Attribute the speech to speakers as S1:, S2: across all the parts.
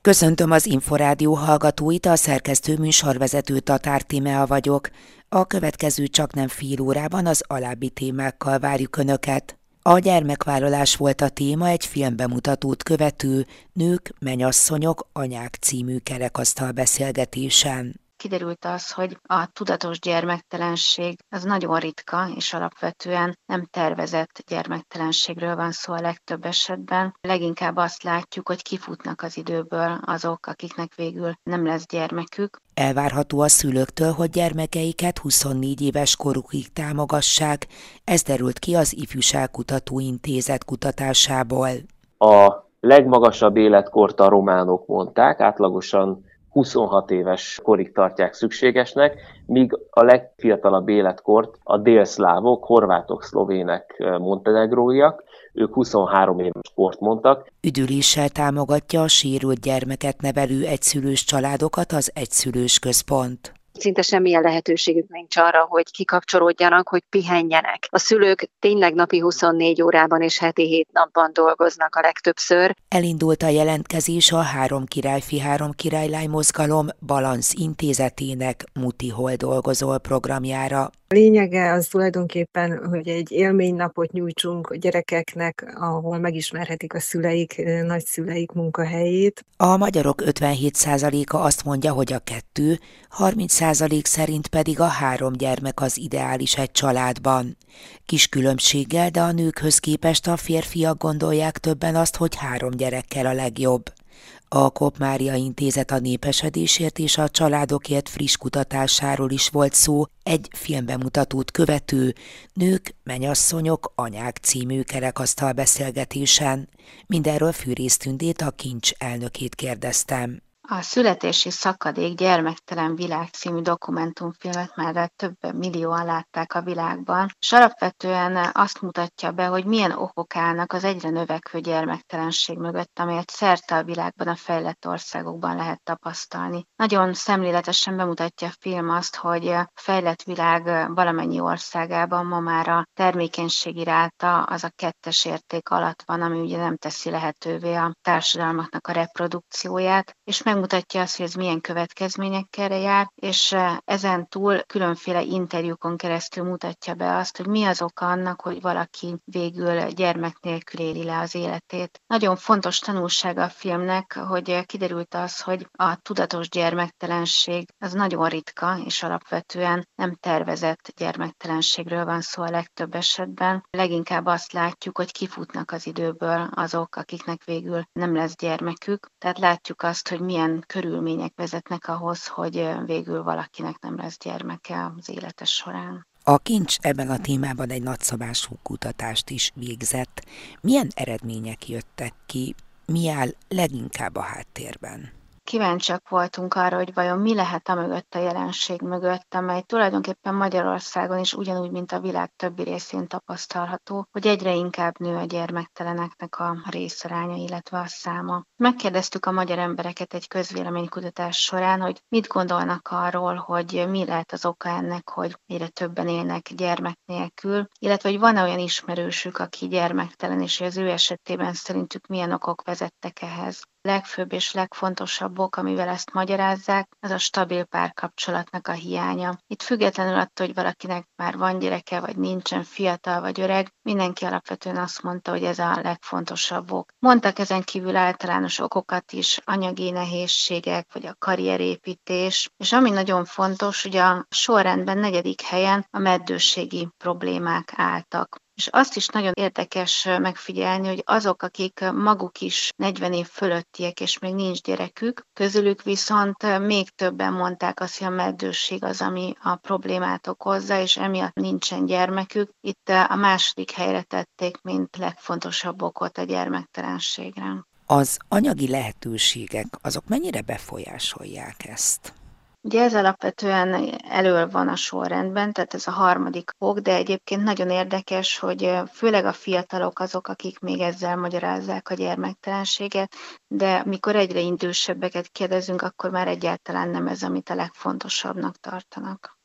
S1: Köszöntöm az Inforádió hallgatóit, a szerkesztő műsorvezető Tatár Tímea vagyok. A következő csaknem fél órában az alábbi témákkal várjuk Önöket. A gyermekvállalás volt a téma egy filmbemutatót követő Nők, menyasszonyok, anyák című kerekasztal beszélgetésen.
S2: Kiderült az, hogy a tudatos gyermektelenség az nagyon ritka, és alapvetően nem tervezett gyermektelenségről van szó a legtöbb esetben. Leginkább azt látjuk, hogy kifutnak az időből azok, akiknek végül nem lesz gyermekük.
S1: Elvárható a szülőktől, hogy gyermekeiket 24 éves korukig támogassák, ez derült ki az Ifjúságkutató Intézet kutatásából.
S3: A legmagasabb életkort a románok mondták, átlagosan 26 éves korig tartják szükségesnek, míg a legfiatalabb életkort a délszlávok, horvátok, szlovének, montenegróiak, ők 23 éves kort mondtak.
S1: Üdüléssel támogatja a sérült gyermeket nevelő egyszülős családokat az Egyszülős Központ.
S4: Szinte semmilyen lehetőségük nincs arra, hogy kikapcsolódjanak, hogy pihenjenek. A szülők tényleg napi 24 órában és heti 7 napban dolgoznak a legtöbbször.
S1: Elindult a jelentkezés a Három királyfi, három királylány mozgalom Balansz Intézetének Muti Hol dolgozol programjára.
S5: A lényege az tulajdonképpen, hogy egy élménynapot nyújtsunk a gyerekeknek, ahol megismerhetik a szüleik, nagyszüleik munkahelyét.
S1: A magyarok 57%-a azt mondja, hogy a 2, 30% szerint pedig a 3 gyermek az ideális egy családban. Kis különbséggel, de a nőkhöz képest a férfiak gondolják többen azt, hogy 3 gyerekkel a legjobb. A Kopp Mária Intézet a népesedésért és a családokért friss kutatásáról is volt szó egy filmbemutatót követő Nők, menyasszonyok, anyák című kerekasztal beszélgetésen. Mindenről Fűrész Tündét, a Kincs elnökét kérdeztem.
S2: A Születési szakadék gyermektelen világ című dokumentumfilmet már több millióan látták a világban, és alapvetően azt mutatja be, hogy milyen okok állnak az egyre növekvő gyermektelenség mögött, amelyet szerte a világban, a fejlett országokban lehet tapasztalni. Nagyon szemléletesen bemutatja a film azt, hogy a fejlett világ valamennyi országában ma már a termékenységi ráta az a 2-es érték alatt van, ami ugye nem teszi lehetővé a társadalmaknak a reprodukcióját, és megmutatja azt, hogy ez milyen következményekkel jár, és ezen túl különféle interjúkon keresztül mutatja be azt, hogy mi az oka annak, hogy valaki végül gyermek nélkül éli le az életét. Nagyon fontos tanulsága a filmnek, hogy kiderült az, hogy a tudatos gyermektelenség az nagyon ritka, és alapvetően nem tervezett gyermektelenségről van szó a legtöbb esetben. Leginkább azt látjuk, hogy kifutnak az időből azok, akiknek végül nem lesz gyermekük. Tehát látjuk azt, hogy milyen körülmények vezetnek ahhoz, hogy végül valakinek nem lesz gyermeke az élete során.
S1: A Kincs ebben a témában egy nagyszabású kutatást is végzett. Milyen eredmények jöttek ki? Mi áll leginkább a háttérben?
S2: Kíváncsiak voltunk arra, hogy vajon mi lehet amögött a jelenség mögött, amely tulajdonképpen Magyarországon is ugyanúgy, mint a világ többi részén tapasztalható, hogy egyre inkább nő a gyermekteleneknek a részaránya, illetve a száma. Megkérdeztük a magyar embereket egy közvéleménykutatás során, hogy mit gondolnak arról, hogy mi lehet az oka ennek, hogy egyre többen élnek gyermek nélkül, illetve hogy van-e olyan ismerősük, aki gyermektelen, és az ő esetében szerintük milyen okok vezettek ehhez. Legfőbb és legfontosabb ok, amivel ezt magyarázzák, az a stabil párkapcsolatnak a hiánya. Itt függetlenül attól, hogy valakinek már van gyereke, vagy nincsen, fiatal vagy öreg, mindenki alapvetően azt mondta, hogy ez a legfontosabb ok. Mondtak ezen kívül általános okokat is, anyagi nehézségek, vagy a karrierépítés, és ami nagyon fontos, hogy a sorrendben 4. helyen a meddőségi problémák álltak. És azt is nagyon érdekes megfigyelni, hogy azok, akik maguk is 40 év fölöttiek, és még nincs gyerekük, közülük viszont még többen mondták azt, hogy a meddőség az, ami a problémát okozza, és emiatt nincsen gyermekük. Itt a 2. helyre tették, mint legfontosabb okot a gyermektelenségre.
S1: Az anyagi lehetőségek, azok mennyire befolyásolják ezt?
S2: Ugye ez alapvetően elől van a sorrendben, tehát ez a 3. ok, de egyébként nagyon érdekes, hogy főleg a fiatalok azok, akik még ezzel magyarázzák a gyermektelenséget, de mikor egyre idősebbeket kérdezünk, akkor már egyáltalán nem ez, amit a legfontosabbnak tartanak.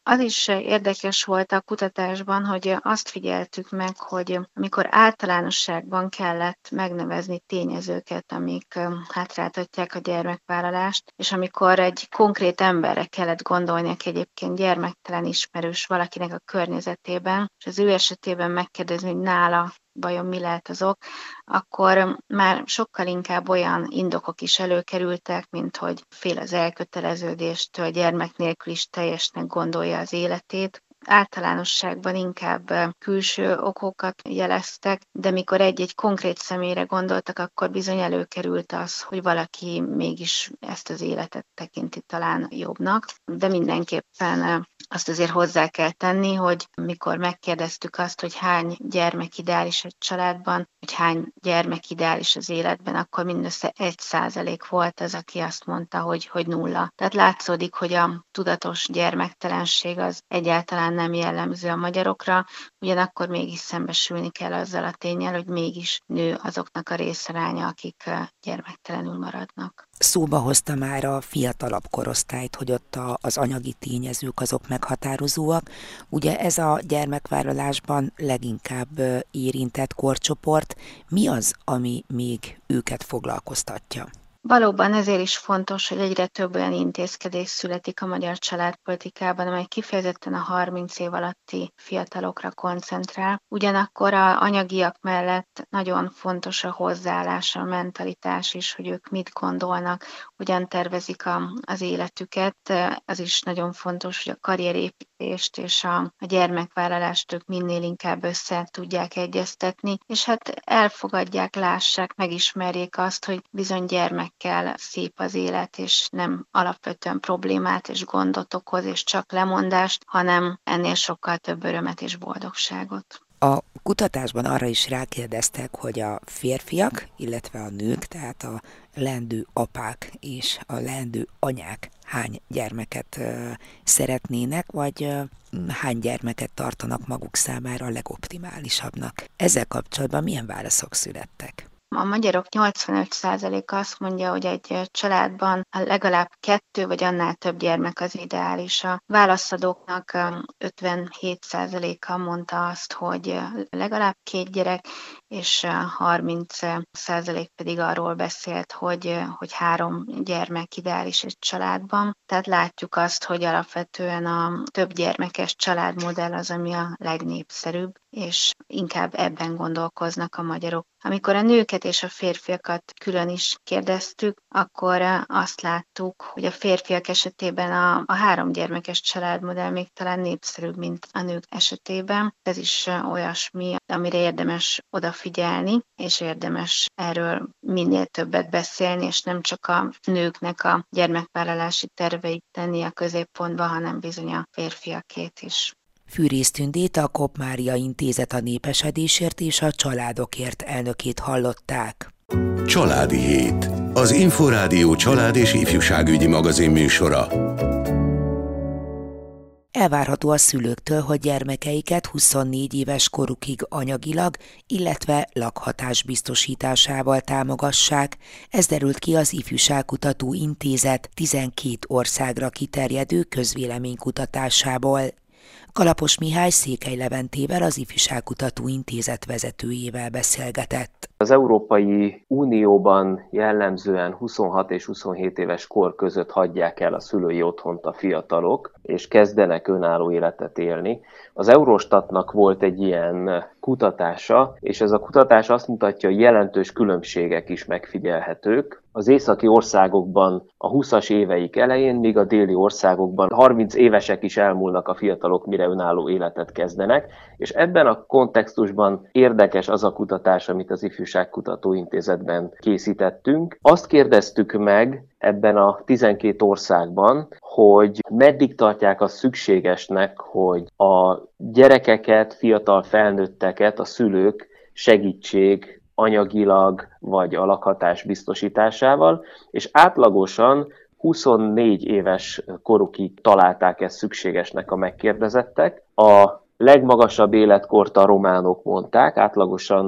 S2: Az is érdekes volt a kutatásban, hogy azt figyeltük meg, hogy amikor általánosságban kellett megnevezni tényezőket, amik hátráltatják a gyermekvállalást, és amikor egy konkrét emberre kellett gondolni, aki egyébként gyermektelen ismerős valakinek a környezetében, és az ő esetében megkérdezni, hogy nála vajon mi lehet az ok, akkor már sokkal inkább olyan indokok is előkerültek, mint hogy fél az elköteleződéstől, gyermek nélkül is teljesnek gondolja az életét. Általánosságban inkább külső okokat jeleztek, de mikor egy-egy konkrét személyre gondoltak, akkor bizony előkerült az, hogy valaki mégis ezt az életet tekinti talán jobbnak. De mindenképpen azt azért hozzá kell tenni, hogy mikor megkérdeztük azt, hogy hány gyermek ideális egy családban, hogy hány gyermek ideális az életben, akkor mindössze 1% volt az, aki azt mondta, hogy 0. Tehát látszódik, hogy a tudatos gyermektelenség az egyáltalán nem jellemző a magyarokra, ugyanakkor mégis szembesülni kell azzal a ténnyel, hogy mégis nő azoknak a részaránya, akik gyermektelenül maradnak.
S1: Szóba hozta már a fiatalabb korosztályt, hogy ott az anyagi tényezők azok meghatározóak. Ugye ez a gyermekvállalásban leginkább érintett korcsoport. Mi az, ami még őket foglalkoztatja?
S2: Valóban ezért is fontos, hogy egyre több olyan intézkedés születik a magyar családpolitikában, amely kifejezetten a 30 év alatti fiatalokra koncentrál. Ugyanakkor az anyagiak mellett nagyon fontos a hozzáállás, a mentalitás is, hogy ők mit gondolnak, hogyan tervezik az életüket. Az is nagyon fontos, hogy a karrierépítést és a gyermekvállalást ők minél inkább össze tudják egyeztetni, és hát elfogadják, lássák, megismerjék azt, hogy bizony gyermekkel szép az élet, és nem alapvetően problémát és gondot okoz, és csak lemondást, hanem ennél sokkal több örömet és boldogságot.
S1: A kutatásban arra is rákérdeztek, hogy a férfiak, illetve a nők, tehát a leendő apák és a leendő anyák hány gyermeket szeretnének, vagy hány gyermeket tartanak maguk számára a legoptimálisabbnak. Ezzel kapcsolatban milyen válaszok születtek?
S2: A magyarok 85%-a azt mondja, hogy egy családban legalább 2 vagy annál több gyermek az ideális. A válaszadóknak 57%-a mondta azt, hogy legalább 2 gyerek, és 30% pedig arról beszélt, hogy 3 gyermek ideális egy családban. Tehát látjuk azt, hogy alapvetően a több gyermekes családmodell az, ami a legnépszerűbb, és inkább ebben gondolkoznak a magyarok. Amikor a nőket és a férfiakat külön is kérdeztük, akkor azt láttuk, hogy a férfiak esetében a 3 gyermekes családmodell még talán népszerűbb, mint a nők esetében. Ez is olyasmi, amire érdemes odafigyelni, és érdemes erről minél többet beszélni, és nem csak a nőknek a gyermekvállalási terveit tenni a középpontba, hanem bizony a férfiakét is.
S1: Fűrész Tündét, a Kopp Mária Intézet a népesedésért és a családokért elnökét hallották.
S6: Családi Hét. Az Inforádió család és ifjúságügyi magazin műsora.
S1: Elvárható a szülőktől, hogy gyermekeiket 24 éves korukig anyagilag, illetve lakhatás biztosításával támogassák. Ez derült ki az Ifjúságkutató Intézet 12 országra kiterjedő közvéleménykutatásából. Kalapos Mihály Székely Leventével, az Ifjúságkutató Intézet vezetőjével beszélgetett.
S3: Az Európai Unióban jellemzően 26 és 27 éves kor között hagyják el a szülői otthont a fiatalok, és kezdenek önálló életet élni. Az Eurostatnak volt egy ilyen kutatása, és ez a kutatás azt mutatja, hogy jelentős különbségek is megfigyelhetők. Az északi országokban a 20-as éveik elején, míg a déli országokban 30 évesek is elmúlnak a fiatalok, mire önálló életet kezdenek, és ebben a kontextusban érdekes az a kutatás, amit az Ifjúságkutató Intézetben készítettünk. Azt kérdeztük meg ebben a 12 országban, hogy meddig tartják azt szükségesnek, hogy a gyerekeket, fiatal felnőtteket a szülők segítsék anyagilag vagy a lakhatás biztosításával, és átlagosan 24 éves korukig találták ezt szükségesnek a megkérdezettek. A legmagasabb életkort a románok mondták, átlagosan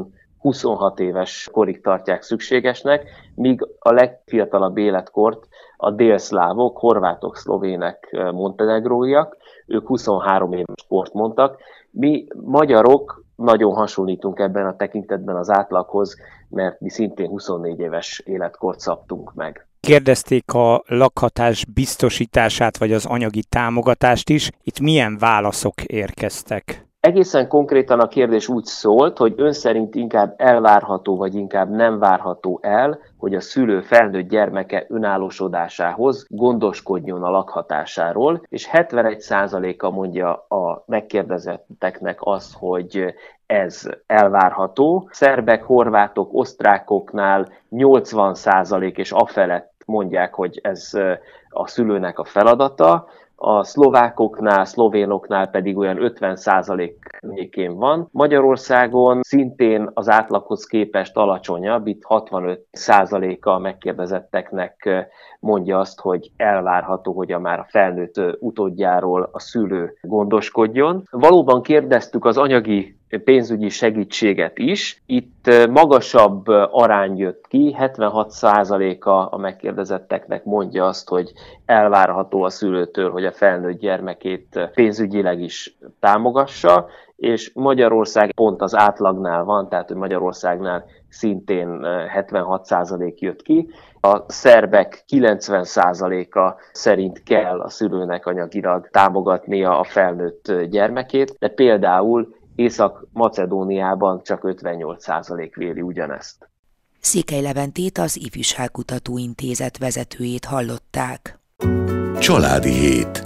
S3: 26 éves korig tartják szükségesnek, míg a legfiatalabb életkort a délszlávok, horvátok, szlovének, montenegróiak, ők 23 éves kort mondtak. Mi magyarok nagyon hasonlítunk ebben a tekintetben az átlaghoz, mert mi szintén 24 éves életkort szabtunk meg.
S7: Kérdezték a lakhatás biztosítását, vagy az anyagi támogatást is. Itt milyen válaszok érkeztek?
S3: Egészen konkrétan a kérdés úgy szólt, hogy ön szerint inkább elvárható, vagy inkább nem várható el, hogy a szülő felnőtt gyermeke önállósodásához gondoskodjon a lakhatásáról, és 71%-a mondja a megkérdezetteknek azt, hogy ez elvárható. Szerbek, horvátok, osztrákoknál 80% és afelett mondják, hogy ez a szülőnek a feladata. A szlovákoknál, szlovénoknál pedig olyan 50% környékén van. Magyarországon szintén az átlaghoz képest alacsonyabb, itt 65%-a a megkérdezetteknek mondja azt, hogy elvárható, hogy a már felnőtt utódjáról a szülő gondoskodjon. Valóban kérdeztük az anyagi pénzügyi segítséget is. Itt magasabb arány jött ki, 76%-a a megkérdezetteknek mondja azt, hogy elvárható a szülőtől, hogy a felnőtt gyermekét pénzügyileg is támogassa, és Magyarország pont az átlagnál van, tehát hogy Magyarországnál szintén 76% jött ki. A szerbek 90%-a szerint kell a szülőnek anyagilag támogatnia a felnőtt gyermekét, de például Észak-Macedóniában csak 58% véli ugyanezt.
S1: Székely Leventét, az Ifjúságkutató Intézet vezetőjét hallották.
S6: Családi hét.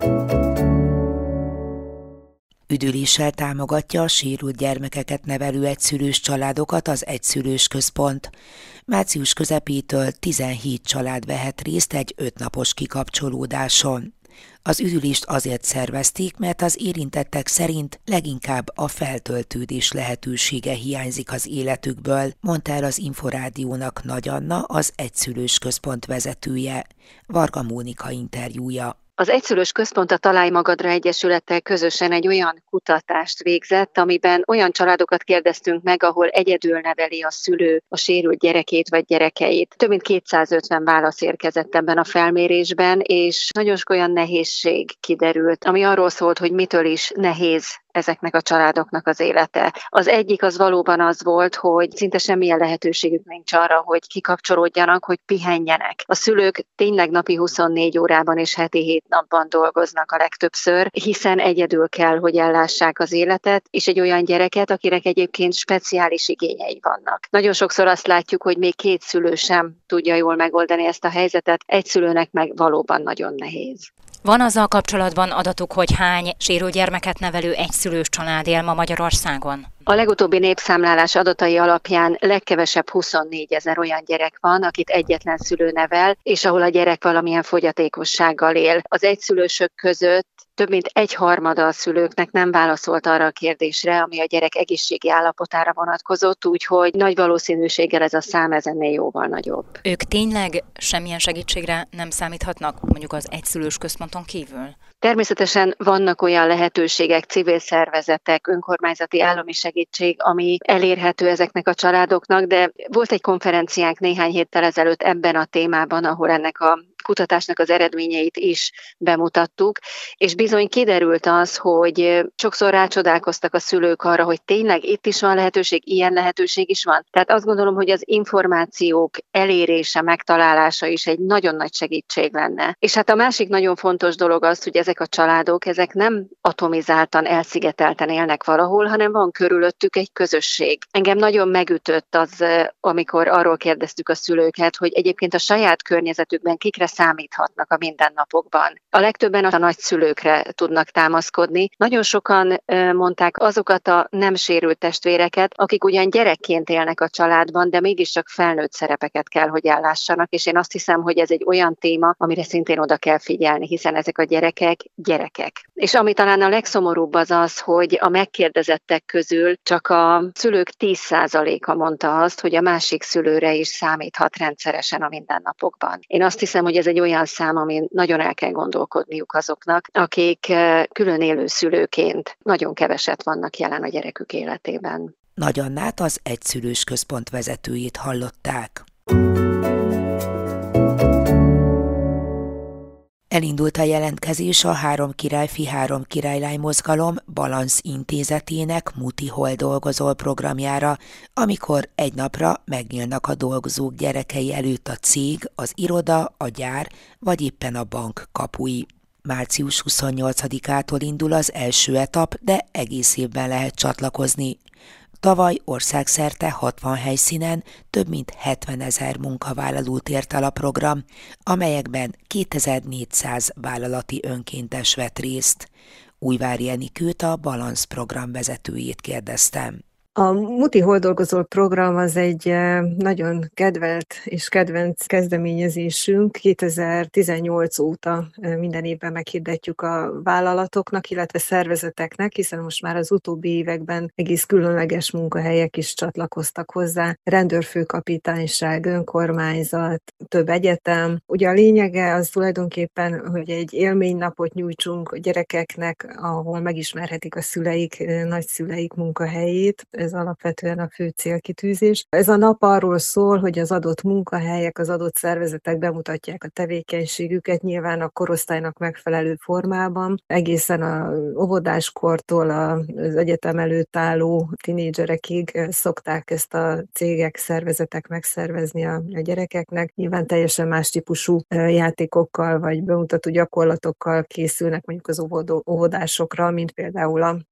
S1: Üdüléssel támogatja a sérült gyermekeket nevelő egyszülős családokat az Egyszülős Központ. Március közepétől 17 család vehet részt egy 5 napos kikapcsolódáson. Az üdülést azért szervezték, mert az érintettek szerint leginkább a feltöltődés lehetősége hiányzik az életükből, mondta el az Inforádiónak Nagy Anna, az Egyszülős Központ vezetője. Varga Mónika interjúja.
S4: Az Egyszülős Központ a Találj Magadra Egyesülettel közösen egy olyan kutatást végzett, amiben olyan családokat kérdeztünk meg, ahol egyedül neveli a szülő a sérült gyerekét vagy gyerekeit. Több mint 250 válasz érkezett ebben a felmérésben, és nagyon sok olyan nehézség kiderült, ami arról szólt, hogy mitől is nehéz ezeknek a családoknak az élete. Az egyik az valóban az volt, hogy szinte semmilyen lehetőségük nincs arra, hogy kikapcsolódjanak, hogy pihenjenek. A szülők tényleg napi 24 órában és heti 7 napban dolgoznak a legtöbbször, hiszen egyedül kell, hogy ellássák az életet, és egy olyan gyereket, akinek egyébként speciális igényei vannak. Nagyon sokszor azt látjuk, hogy még 2 szülő sem tudja jól megoldani ezt a helyzetet, egy szülőnek meg valóban nagyon nehéz.
S8: Van azzal kapcsolatban adatuk, hogy hány sérült gyermeket nevelő egyszülős család él ma Magyarországon?
S4: A legutóbbi népszámlálás adatai alapján legkevesebb 24 000 olyan gyerek van, akit egyetlen szülő nevel, és ahol a gyerek valamilyen fogyatékossággal él. Az egyszülősök között több mint 1/3 a szülőknek nem válaszolt arra a kérdésre, ami a gyerek egészségi állapotára vonatkozott, úgyhogy nagy valószínűséggel ez a szám ennél jóval nagyobb.
S8: Ők tényleg semmilyen segítségre nem számíthatnak, mondjuk az Egyszülős Központon kívül?
S4: Természetesen vannak olyan lehetőségek, civil szervezetek, önkormányzati állami segítség, ami elérhető ezeknek a családoknak, de volt egy konferenciánk néhány héttel ezelőtt ebben a témában, ahol ennek a kutatásnak az eredményeit is bemutattuk, és bizony kiderült az, hogy sokszor rácsodálkoztak a szülők arra, hogy tényleg itt is van lehetőség, ilyen lehetőség is van. Tehát azt gondolom, hogy az információk elérése, megtalálása is egy nagyon nagy segítség lenne. És hát a másik nagyon fontos dolog az, hogy ezek a családok, ezek nem atomizáltan, elszigetelten élnek valahol, hanem van körülöttük egy közösség. Engem nagyon megütött az, amikor arról kérdeztük a szülőket, hogy egyébként a saját környezetükben kikre számíthatnak a mindennapokban. A legtöbben a nagyszülőkre tudnak támaszkodni. Nagyon sokan mondták azokat a nem sérült testvéreket, akik ugyan gyerekként élnek a családban, de mégiscsak felnőtt szerepeket kell, hogy ellássanak, és én azt hiszem, hogy ez egy olyan téma, amire szintén oda kell figyelni, hiszen ezek a gyerekek. És ami talán a legszomorúbb az az, hogy a megkérdezettek közül csak a szülők 10%-a mondta azt, hogy a másik szülőre is számíthat rendszeresen a mindennapokban. Én azt hiszem, hogy ez egy olyan szám, amin nagyon el kell gondolkodniuk azoknak, akik külön élő szülőként nagyon keveset vannak jelen a gyerekük életében.
S1: Nagy Annát, az Egyszülős Központ vezetőjét hallották. Elindult a jelentkezés a Három királyfi, Három királylány mozgalom Balansz Intézetének Muti Hol dolgozol programjára, amikor egy napra megnyílnak a dolgozók gyerekei előtt a cég, az iroda, a gyár vagy éppen a bank kapui. Március 28-ától indul az első etap, de egész évben lehet csatlakozni. Tavaly országszerte 60 helyszínen több mint 70 000 munkavállalót ért el a program, amelyekben 2400 vállalati önkéntes vett részt. Újvári Enikőt, a Balansz program vezetőjét kérdeztem.
S5: A Muti Hol dolgozol program az egy nagyon kedvelt és kedvenc kezdeményezésünk. 2018 óta minden évben meghirdetjük a vállalatoknak, illetve szervezeteknek, hiszen most már az utóbbi években egész különleges munkahelyek is csatlakoztak hozzá. Rendőrfőkapitányság, önkormányzat, több egyetem. Ugye a lényege az tulajdonképpen, hogy egy élménynapot nyújtsunk a gyerekeknek, ahol megismerhetik a szüleik, nagyszüleik munkahelyét. Ez alapvetően a fő célkitűzés. Ez a nap arról szól, hogy az adott munkahelyek, az adott szervezetek bemutatják a tevékenységüket, nyilván a korosztálynak megfelelő formában, egészen az óvodáskortól az egyetem előtt álló tinédzserekig szokták ezt a cégek, szervezetek megszervezni a gyerekeknek. Nyilván teljesen más típusú játékokkal vagy bemutató gyakorlatokkal készülnek mondjuk az óvodásokra, mint például a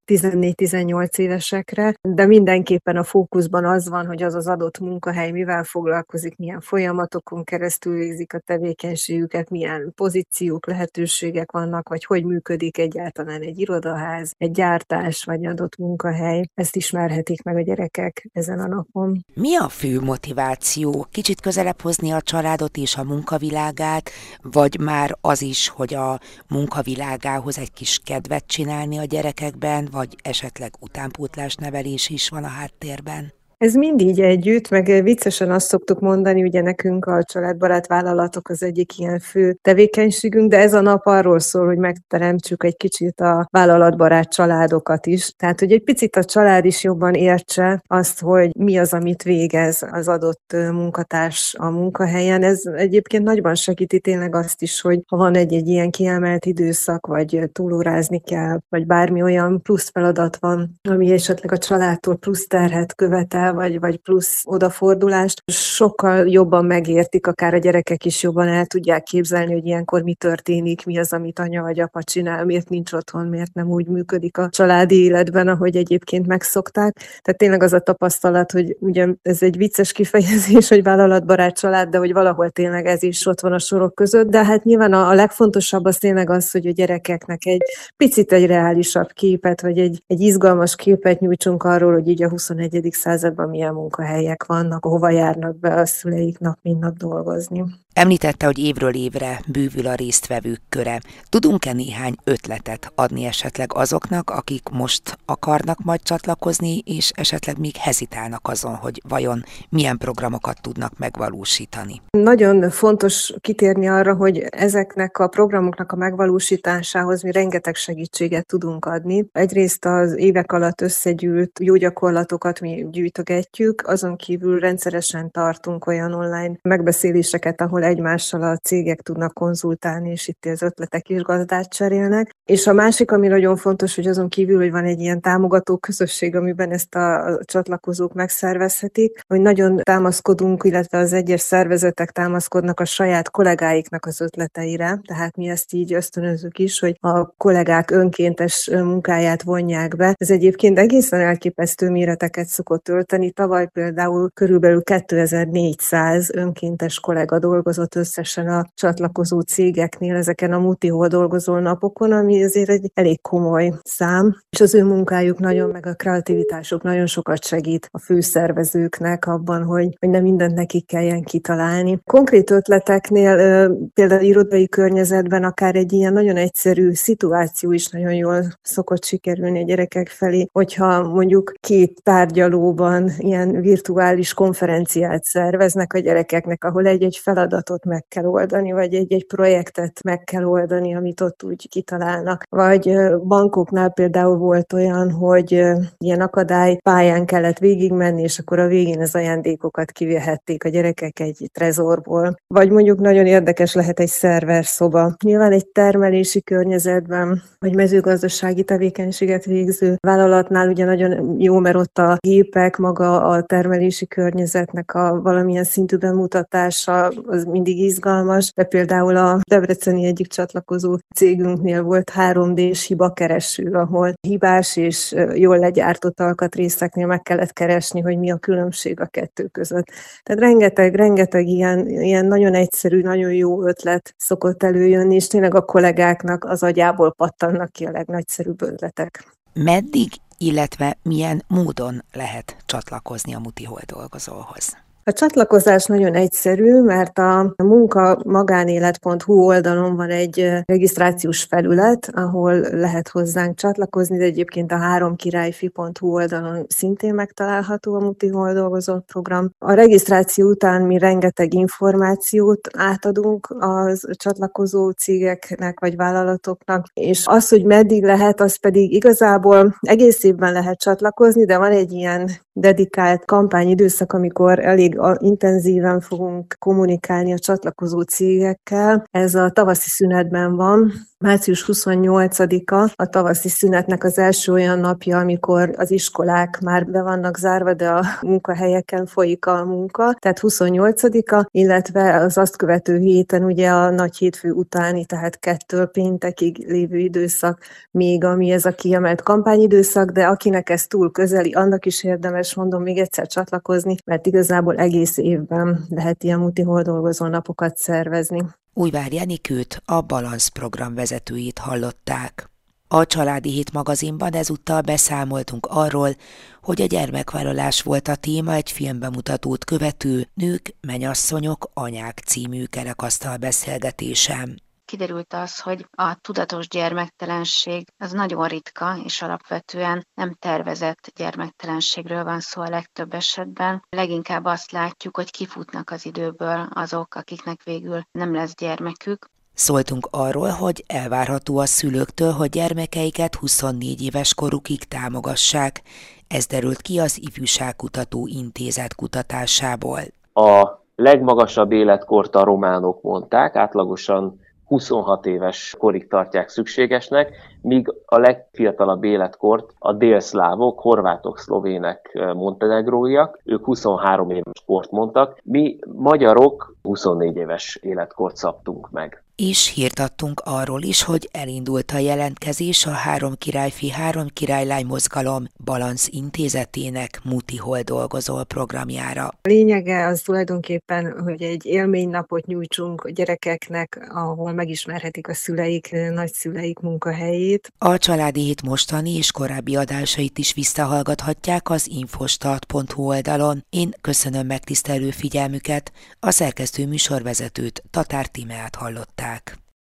S5: 14-18 évesekre, de mindenképpen a fókuszban az van, hogy az az adott munkahely mivel foglalkozik, milyen folyamatokon keresztül végzik a tevékenységüket, milyen pozíciók, lehetőségek vannak, vagy hogy működik egyáltalán egy irodaház, egy gyártás, vagy adott munkahely. Ezt ismerhetik meg a gyerekek ezen a napon.
S1: Mi a fő motiváció? Kicsit közelebb hozni a családot és a munkavilágát, vagy már az is, hogy a munkavilágához egy kis kedvet csinálni a gyerekekben, vagy esetleg utánpótlás nevelés is van a háttérben?
S5: Ez mindig együtt, meg viccesen azt szoktuk mondani, ugye nekünk a családbarát vállalatok az egyik ilyen fő tevékenységünk, de ez a nap arról szól, hogy megteremtsük egy kicsit a vállalatbarát családokat is. Tehát, hogy egy picit a család is jobban értse azt, hogy mi az, amit végez az adott munkatárs a munkahelyen. Ez egyébként nagyban segíti tényleg azt is, hogy ha van egy ilyen kiemelt időszak, vagy túlórázni kell, vagy bármi olyan plusz feladat van, ami esetleg a családtól plusz terhet követel, vagy plusz odafordulást, sokkal jobban megértik, akár a gyerekek is jobban el tudják képzelni, hogy ilyenkor mi történik, mi az, amit anya vagy apa csinál, miért nincs otthon, miért nem úgy működik a családi életben, ahogy egyébként megszokták. Tehát tényleg az a tapasztalat, hogy ugye ez egy vicces kifejezés, hogy vállalatbarát család, de hogy valahol tényleg ez is ott van a sorok között, de hát nyilván a legfontosabb az tényleg az, hogy a gyerekeknek egy picit egy reálisabb képet, vagy egy izgalmas képet nyújtsunk arról, hogy így a 21. században milyen munkahelyek vannak, hova járnak be a szüleik nap mint nap dolgozni.
S1: Említette, hogy évről évre bővül a résztvevők köre. Tudunk-e néhány ötletet adni esetleg azoknak, akik most akarnak majd csatlakozni, és esetleg még hezitálnak azon, hogy vajon milyen programokat tudnak megvalósítani?
S5: Nagyon fontos kitérni arra, hogy ezeknek a programoknak a megvalósításához mi rengeteg segítséget tudunk adni. Egyrészt az évek alatt összegyűlt jó gyakorlatokat mi gyűjtögetjük, azon kívül rendszeresen tartunk olyan online megbeszéléseket, ahol egymással a cégek tudnak konzultálni, és itt az ötletek is gazdát cserélnek. És a másik, ami nagyon fontos, hogy azon kívül, hogy van egy ilyen támogató közösség, amiben ezt a csatlakozók megszervezhetik, hogy nagyon támaszkodunk, illetve az egyes szervezetek támaszkodnak a saját kollégáiknak az ötleteire, tehát mi ezt így ösztönözzük is, hogy a kollégák önkéntes munkáját vonják be. Ez egyébként egészen elképesztő méreteket szokott ölteni. Tavaly például körülbelül 2400 önkéntes kollega dolgozott összesen a csatlakozó cégeknél ezeken a Muti Hol dolgozó napokon, ami azért egy elég komoly szám, és az ő munkájuk nagyon, meg a kreativitásuk nagyon sokat segít a főszervezőknek abban, hogy nem mindent nekik kelljen kitalálni. Konkrét ötleteknél például irodai környezetben akár egy ilyen nagyon egyszerű szituáció is nagyon jól szokott sikerülni a gyerekek felé, hogyha mondjuk két tárgyalóban ilyen virtuális konferenciát szerveznek a gyerekeknek, ahol egy-egy feladatot meg kell oldani, vagy egy-egy projektet meg kell oldani, amit ott úgy kitalálnak. Vagy bankoknál például volt olyan, hogy ilyen akadálypályán kellett végigmenni, és akkor a végén az ajándékokat kivehették a gyerekek egy trezorból. Vagy mondjuk nagyon érdekes lehet egy szerverszoba. Nyilván egy termelési környezetben, vagy mezőgazdasági tevékenységet végző vállalatnál ugye nagyon jó, mert ott a gépek, maga a termelési környezetnek a valamilyen szintű bemutatása az mindig izgalmas, de például a debreceni egyik csatlakozó cégünknél volt 3D-s hibakereső, ahol hibás és jól legyártott alkatrészeknél meg kellett keresni, hogy mi a különbség a kettő között. Tehát rengeteg ilyen nagyon egyszerű, nagyon jó ötlet szokott előjönni, és tényleg a kollégáknak az agyából pattannak ki a legnagyszerűbb ötletek.
S1: Meddig, illetve milyen módon lehet csatlakozni a Muti-hol dolgozóhoz?
S5: A csatlakozás nagyon egyszerű, mert a munka-magánélet.hu oldalon van egy regisztrációs felület, ahol lehet hozzánk csatlakozni, de egyébként a 3királyfi.hu oldalon szintén megtalálható a Muti-hol dolgozó program. A regisztráció után mi rengeteg információt átadunk az csatlakozó cégeknek vagy vállalatoknak, és az, hogy meddig lehet, az pedig igazából egész évben lehet csatlakozni, de van egy ilyen dedikált kampányidőszak, amikor elég intenzíven fogunk kommunikálni a csatlakozó cégekkel. Ez a tavaszi szünetben van. Március 28-a a tavaszi szünetnek az első olyan napja, amikor az iskolák már be vannak zárva, de a munkahelyeken folyik a munka. Tehát 28-a, illetve az azt követő héten ugye a nagy hétfő utáni, tehát 2 péntekig lévő időszak még, ami ez a kiemelt kampányidőszak, de akinek ez túl közeli, annak is érdemes, mondom, még egyszer csatlakozni, mert igazából egész évben lehet ilyen Muti-hol dolgozó napokat szervezni.
S1: Újvár Jenikőt, a Balansz program vezetőjét hallották. A Családi Hét magazinban ezúttal beszámoltunk arról, hogy a gyermekvállalás volt a téma egy filmbemutatót követő Nők, menyasszonyok, anyák című kerekasztal beszélgetésem.
S2: Kiderült az, hogy a tudatos gyermektelenség az nagyon ritka, és alapvetően nem tervezett gyermektelenségről van szó a legtöbb esetben. Leginkább azt látjuk, hogy kifutnak az időből azok, akiknek végül nem lesz gyermekük.
S1: Szóltunk arról, hogy elvárható a szülőktől, hogy gyermekeiket 24 éves korukig támogassák. Ez derült ki az Ifjúságkutató Intézet kutatásából.
S3: A legmagasabb életkort a románok mondták, átlagosan 26 éves korig tartják szükségesnek, míg a legfiatalabb életkort a délszlávok, horvátok, szlovének, montenegróiak, ők 23 éves kort mondtak, mi magyarok 24 éves életkort szabtunk meg.
S1: És hírt adtunk arról is, hogy elindult a jelentkezés a 3 királyfi, 3 királylány mozgalom Balansz intézetének Muti-hol dolgozol programjára.
S5: A lényege az tulajdonképpen, hogy egy élménynapot nyújtsunk a gyerekeknek, ahol megismerhetik a szüleik, nagyszüleik munkahelyét.
S1: A Családi Hét mostani és korábbi adásait is visszahallgathatják az infostart.hu oldalon. Én köszönöm megtisztelő figyelmüket, a szerkesztő műsorvezetőt, Tatár Tímeát hallották.